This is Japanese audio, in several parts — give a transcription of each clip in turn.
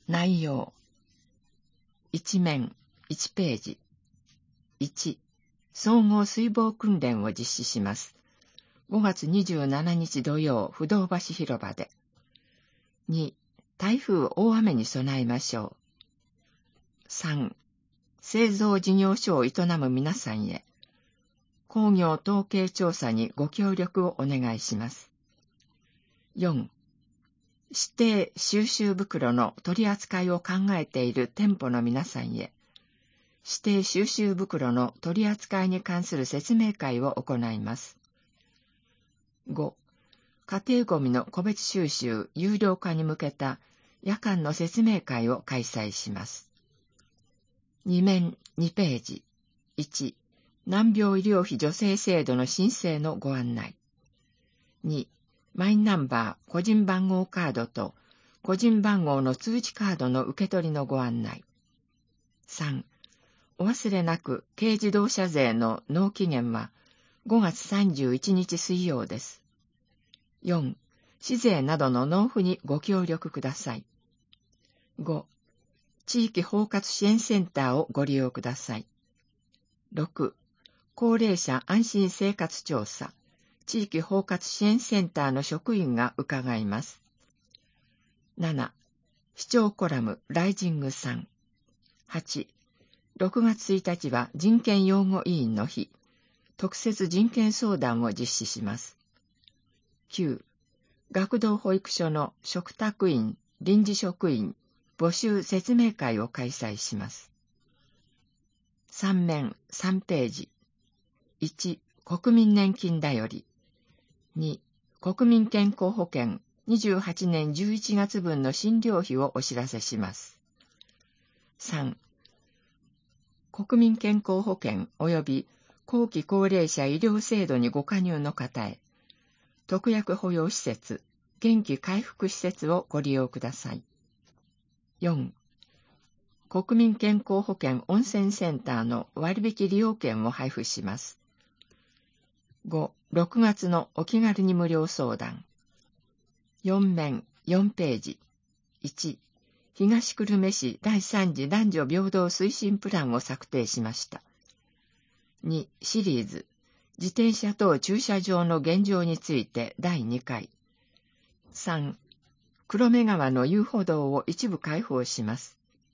内容。一面、1ページ。1、総合水防訓練を実施します。5月27日土曜、不動橋広場で。2、台風大雨に備えましょう。3、製造事業所を営む皆さんへ、工業統計調査にご協力をお願いします。4、指定収集袋の取り扱いを考えている店舗の皆さんへ、指定収集袋の取り扱いに関する説明会を行います。5、家庭ごみの個別収集有料化に向けた夜間の説明会を開催します。2面2ページ。1、難病医療費助成制度の申請のご案内。2、マイナンバー個人番号カードと個人番号の通知カードの受け取りのご案内。3、お忘れなく軽自動車税の納期限は5月31日水曜です。4、市税などの納付にご協力ください。5、地域包括支援センターをご利用ください。6、高齢者安心生活調査、地域包括支援センターの職員が伺います。7、市長コラムライジング3。8、6月1日は人権擁護委員の日、特設人権相談を実施します。9、学童保育所の嘱託員、臨時職員、募集説明会を開催します。3面3ページ。1、国民年金だより。2、国民健康保険28年11月分の診療費をお知らせします。3、国民健康保険及び後期高齢者医療制度にご加入の方へ、特約保養施設、元気回復施設をご利用ください。4、国民健康保険温泉センターの割引利用券を配布します。5、6月のお気軽に無料相談。4面4ページ。1、東久留米市第3次男女平等推進プランを策定しました。2、シリーズ、自転車等駐車場の現状について第2回。3、黒目川の遊歩道を一部開放します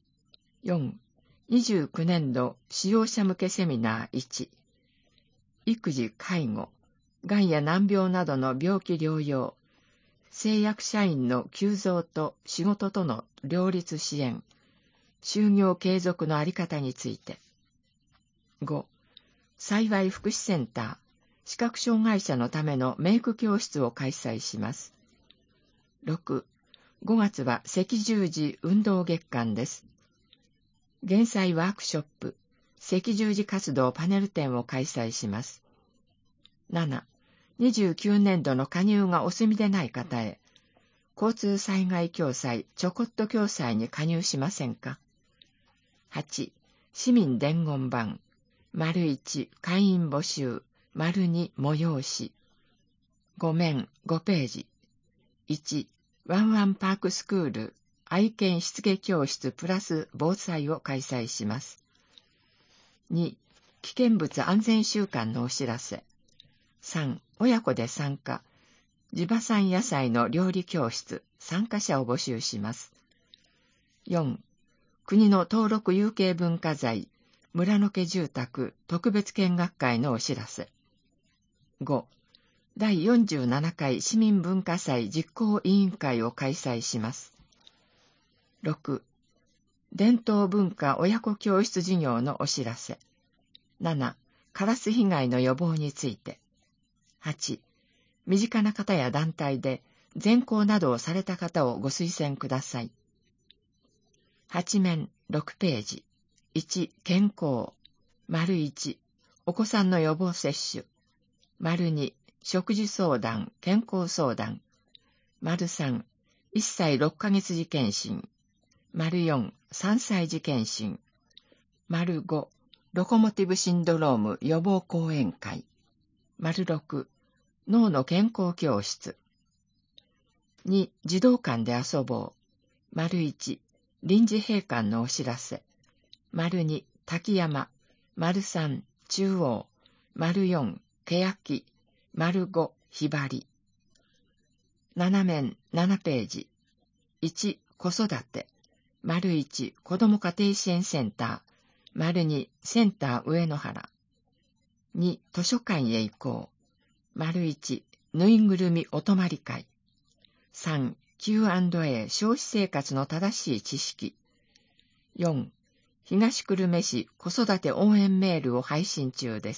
。4、29年度使用者向けセミナー1、育児・介護、がんや難病などの病気療養、製薬社員の急増と仕事との両立支援、就業継続のあり方について。5、幸い福祉センター、視覚障害者のためのメイク教室を開催します。6、5月は赤十字運動月間です。減災ワークショップ、赤十字活動パネル展を開催します。7、29年度の加入がお済みでない方へ、交通災害共済ちょこっと共済に加入しませんか。8、市民伝言板、1、会員募集、2、催し。5面5ページ。1、ワンワンパークスクール、愛犬しつけ教室プラス防災を開催します。2、危険物安全週間のお知らせ。3、親子で参加、地場産野菜の料理教室、参加者を募集します。4、国の登録有形文化財、村の家住宅特別見学会のお知らせ。5、第47回市民文化祭実行委員会を開催します。6、伝統文化親子教室事業のお知らせ。7、カラス被害の予防について。8、身近な方や団体で善行などをされた方をご推薦ください。8面6ページ。1、健康。1、お子さんの予防接種。2、食事相談、健康相談。3、1歳6ヶ月時検診。4、3歳児検診。5、ロコモティブシンドローム予防講演会。6、脳の健康教室。2、児童館で遊ぼう。1、 臨時閉館のお知らせ。2、滝山。3、中央。4、欅。5、ひばり。7面7ページ。1、子育て。1、子ども家庭支援センター。2、センター上野原。2、図書館へ行こう。1、ぬいぐるみお泊まり会。3、Q&A 消費生活の正しい知識。4、東久留米市子育て応援メールを配信中です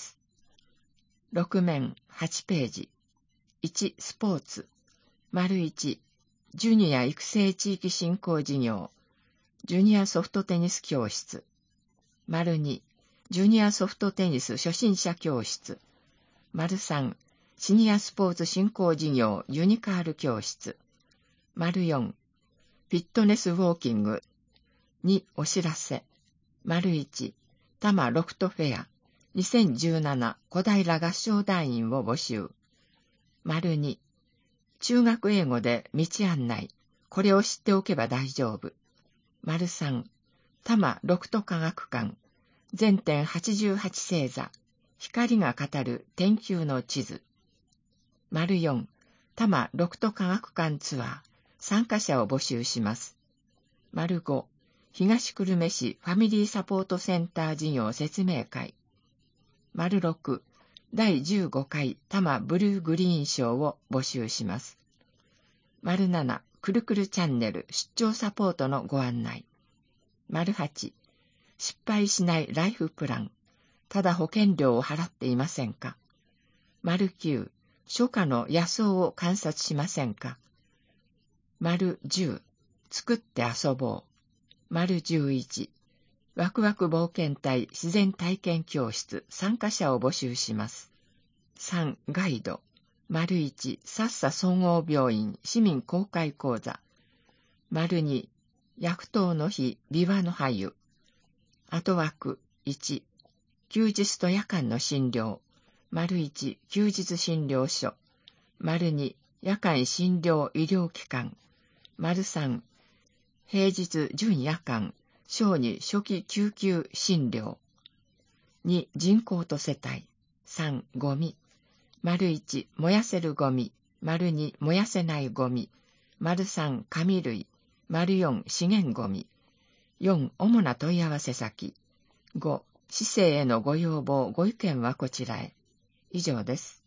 。6面8ページ。1、スポーツ。1、ジュニア育成地域振興事業。ジュニアソフトテニス教室。2、ジュニアソフトテニス初心者教室。3、シニアスポーツ振興事業ユニカール教室。4、フィットネスウォーキング。2、お知らせ。1、多摩ロフトフェア2017小平合唱団員を募集。2、中学英語で道案内。これを知っておけば大丈夫。3、多摩ロフト科学館。全点88星座。光が語る天球の地図。4、多摩ロフト科学館ツアー。参加者を募集します。5、東久留米市ファミリーサポートセンター事業説明会。6、第15回多摩ブルーグリーン賞を募集します。7、くるくるチャンネル出張サポートのご案内。8、失敗しないライフプラン。ただ保険料を払っていませんか。9、初夏の野草を観察しませんか。10、作って遊ぼう。11、ワクワク冒険隊自然体験教室参加者を募集します。3、ガイド。1、さっさ総合病院市民公開講座。2、薬湯の日ビワの俳後枠1、休日と夜間の診療。1、休日診療所。2、夜間診療医療機関。3、平日準夜間小児初期救急診療。2、人口と世帯。3、ゴミ。1、燃やせるゴミ。2、燃やせないゴミ。3、紙類。4、資源ゴミ。4、主な問い合わせ先。5、市政へのご要望、ご意見はこちらへ。以上です。